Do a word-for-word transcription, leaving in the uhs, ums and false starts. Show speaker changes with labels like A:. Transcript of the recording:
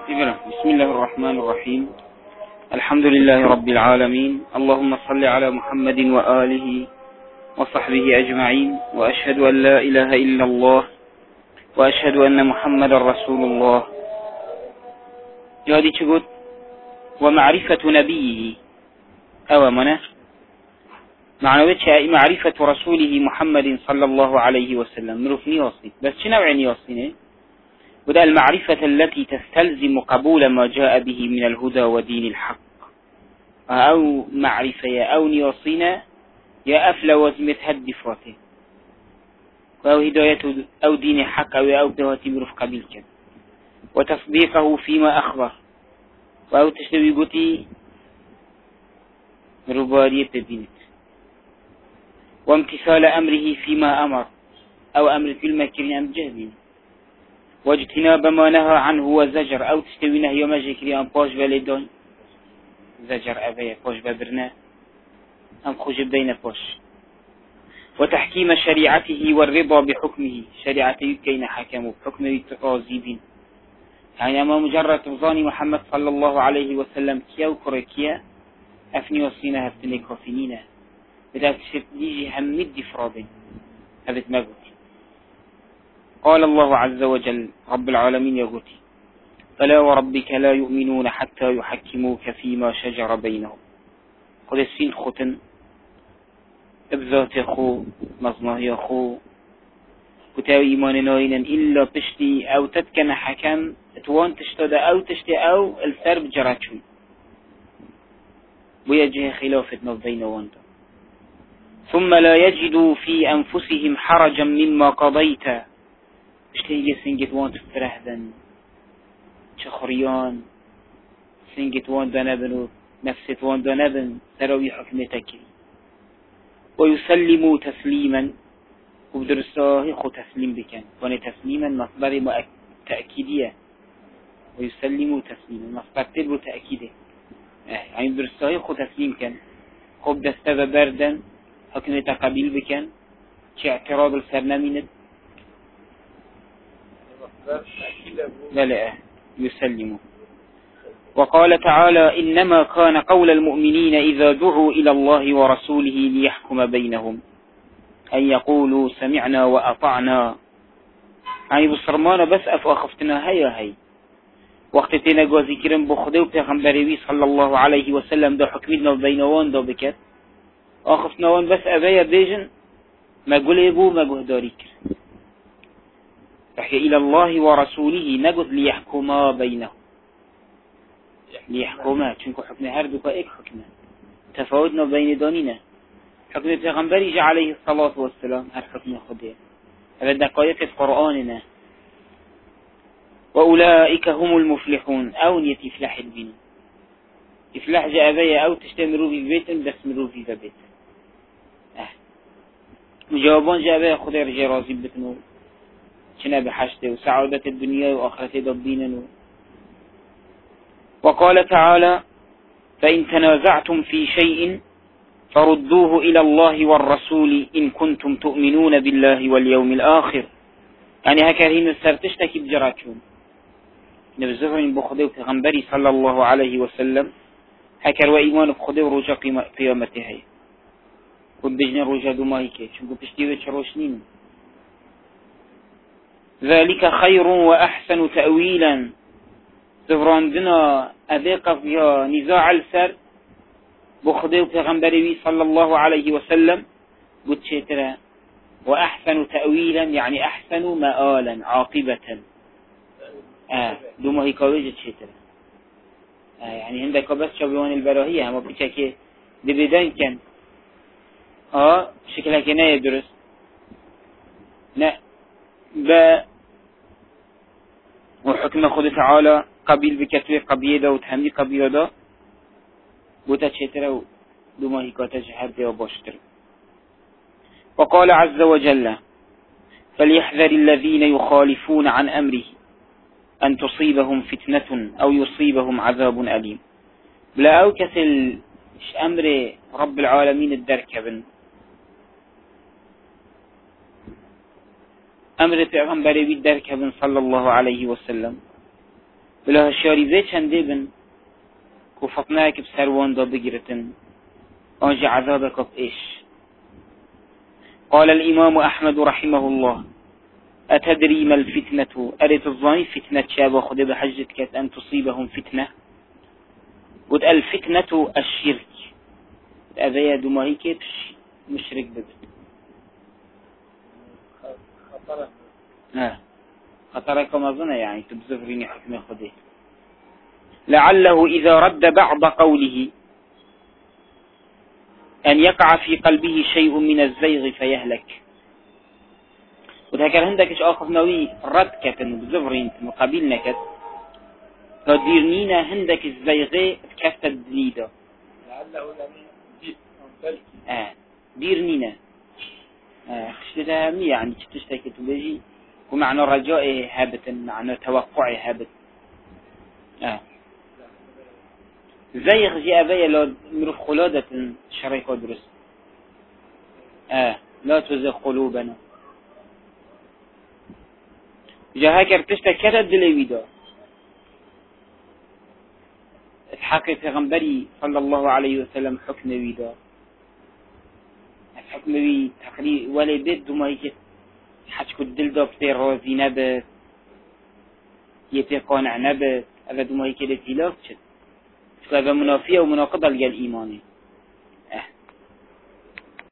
A: بسم الله الرحمن الرحيم. الحمد لله رب العالمين. اللهم صل على محمد وآله وصحبه أجمعين، وأشهد أن لا إله إلا الله وأشهد أن محمد رسول الله. جادي تقول ومعرفة نبيه أو منه معنى معرفة رسوله محمد صلى الله عليه وسلم نروف نيوصي. بس شنو نوع نيوصي؟ وده المعرفة التي تستلزم قبول ما جاء به من الهدى ودين الحق، أو معرفة أو نيوصينا يا أفلا وزمت هد فاته أو هداية أو دين حق أو أو دواتي مروف قبيل كان، وتصديقه فيما أخبر، أو تشتوي قتي ربارية الدين، وامتثال أمره فيما أمر أو أمر في المكرين أم جهدين، واجتناب ما نهى عنه وزجر، أو تشتوي نهي وما جكري أم باش بلدون زجر أبي باش ببرنا أم خوش بدين باش، وتحكيم شريعته والرضا بحكمه، شريعته كين حكمه بحكمه راضي، يعني أما مجرد تظاني محمد صلى الله عليه وسلم كيا وكركيا أفني وصينا هفتني كافينينا بدأت تيجي همد فرادين هذا ما قلت. قال الله عز وجل رب العالمين يقولي فلا وربك لا يؤمنون حتى يحكموك فيما شجر بينهم. قد السين ختن ابذات خو مصنه خو كتاوي إيمان ناينا إلا بشتي أو تتكن حكم توان تشتد أو تشتي أو السرب جراتشوي ويجه خلافة ما بين وانت، ثم لا يجدوا في أنفسهم حرجا مما قضيت. اشتهي سنجت وانت فرهدا شخريان سنجت وانت نبن نفسة وانت نبن تروي حكمتك، ويسلموا تسليما وبدرساه خو تسليم بكن وانا تسليما مصدر تأكيدية، ويسلموا تسليما مصدر تبرو تأكيده يعني بدرساه خو تسليم كان خب دستة بردا حكم تقبيل بكن شي اعتراض السرنامين لا لا يسلموا. وقال تعالى إنما كان قول المؤمنين إذا دعوا إلى الله ورسوله ليحكم بينهم أن يقولوا سمعنا وأطعنا، يعني بصرمانا بس أفاخفتنا هيا هي وقت تينا قوازي كرم بخده وبتغنبريوي صلى الله عليه وسلم دا حكمتنا وبينوان دا بكت آخفتناوان بس أبايا بيجن ما قلبوا ما قهداري كر رحي إلى الله ورسوله نقض ليحكما بينهم، ليحكما چونكو حكم هردوكا ايك حكمه تفاوتنا بين دانينا حكم پیغمبری عليه الصلاة والسلام هر حكم خده هذا دقائق قرآننا. وأولئك هم المفلحون أو نيت إفلاح الدين إفلاح جاء بيا أو تشتمروا في بيت دسمروا في بيت أه. مجاوبان جاء بيا خده رجي راضي بتنو شنا بحشته وسعادة الدنيا وآخرته ضبيننو. وقال تعالى فإن تنازعتم في شيء فردوه إلى الله والرسول إن كنتم تؤمنون بالله واليوم الآخر، يعني هكذا السرتشتك بجراتشون نبزغن بخده وغنبري صلى الله عليه وسلم هكذا وإيمان بخده ورجا قيامته هي قد بجنا رجا دمائك شنكو بشتيوه شروشنين ذلك خير وأحسن تأويلا. زفراندنا أذيق فيها نزاع السر بخده وغنبري صلى الله عليه وسلم قد شترا وأحسن تأويلا يعني أحسن مآلا عاقبة آه دوما هي كويجة شترا آه يعني عندك بس شبيوان البراهية هم بيشاكي دي بدان كان آه شكلها كنا يدرس لا ب وحكم خد تعالى قبيل بكتوي قبيلة وتحمي قبيلة بوتا شترا دوما هي كاتج حرده وباشتر. وقال عز وجل فليحذر الذين يخالفون عن أمره أن تصيبهم فتنة أو يصيبهم عذاب أليم. بلا أو كسل أمر رب العالمين الدركبن أمر پیغمبر بی درکبن صلى الله عليه وسلم بلا هشاريزي چنده بن كو فطناك بسروان دا بگرتن آنجا عذابك بإيش. قال الإمام أحمد رحمه الله أتدري ما الفتنة أريت الظاني فتنة شابا خده بحجتك أن تصيبهم فتنة قلت الفتنة الشرك أذيا دماهي كيف مشرك ببت خطرة آه. خطرة كما ظن يعني تبزفريني حكم خده لعله إذا رد بعض قوله أن يقع في قلبه شيء من الزيغ فيهلك. وذكر هندكش آخف نوي رد كتن بزفرين مقابل نكت فديرنينا هندك الزيغ كفت الدليدة لعله آه ديرنينا آه خشتها همية يعني تشتكي تبجي ومعنى رجاء هابت معنى توقع هابت آه زيغ جي أبايا لا مروف خلادة شريكة درست آه لا تزغ قلوبنا جاها كرتشتا كتب دلوي دا الحق پیغمبري صلى الله عليه وسلم حكم ويدا الحكم وي تقرير ولا بيت دمائي كت حج كد دل دا بتي راضي نبت يتي قانع نبت هذا دمائي كده تلاف شد فهذا منافية ومناقضة لجال إيماني